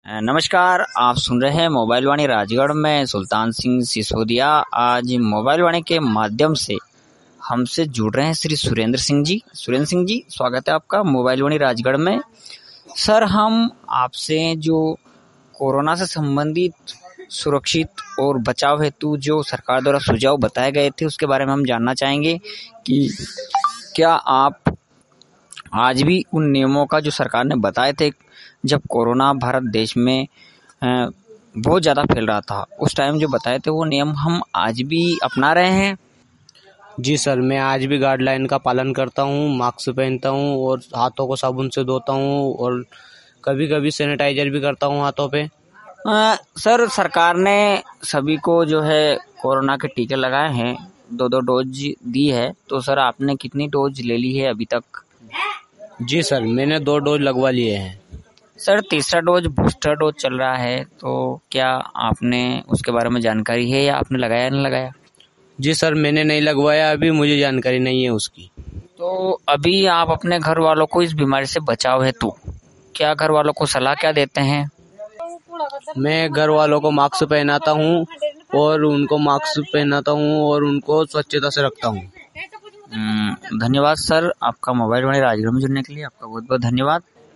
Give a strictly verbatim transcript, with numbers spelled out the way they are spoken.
नमस्कार, आप सुन रहे हैं मोबाइल वाणी राजगढ़ में सुल्तान सिंह सिसोदिया। आज मोबाइल वाणी के माध्यम से हमसे जुड़ रहे हैं श्री सुरेंद्र सिंह जी। सुरेंद्र सिंह जी, स्वागत है आपका मोबाइल वाणी राजगढ़ में। सर, हम आपसे जो कोरोना से संबंधित सुरक्षित और बचाव हेतु जो सरकार द्वारा सुझाव बताए गए थे उसके बारे में हम जानना चाहेंगे कि क्या आप आज भी उन नियमों का जो सरकार ने बताए थे जब कोरोना भारत देश में बहुत ज़्यादा फैल रहा था, उस टाइम जो बताए थे वो नियम हम आज भी अपना रहे हैं? जी सर, मैं आज भी गाइडलाइन का पालन करता हूँ, मास्क पहनता हूँ और हाथों को साबुन से धोता हूँ और कभी कभी सैनिटाइजर भी करता हूँ हाथों पे। आ, सर, सरकार ने सभी को जो है कोरोना के टीके लगाए हैं, दो दो डोज दी है, तो सर आपने कितनी डोज ले ली है अभी तक? जी सर, मैंने दो डोज लगवा लिए हैं। सर, तीसरा डोज बूस्टर डोज चल रहा है, तो क्या आपने उसके बारे में जानकारी है या आपने लगाया या नहीं लगाया? जी सर, मैंने नहीं लगवाया, अभी मुझे जानकारी नहीं है उसकी। तो अभी आप अपने घर वालों को इस बीमारी से बचाव हेतु क्या घर वालों को सलाह क्या देते हैं? मैं घर वालों को मास्क पहनाता हूँ और उनको मास्क पहनाता हूँ और उनको स्वच्छता से रखता हूँ। धन्यवाद सर, आपका मोबाइल वाणी राजगढ़ में जुड़ने के लिए आपका बहुत बहुत धन्यवाद।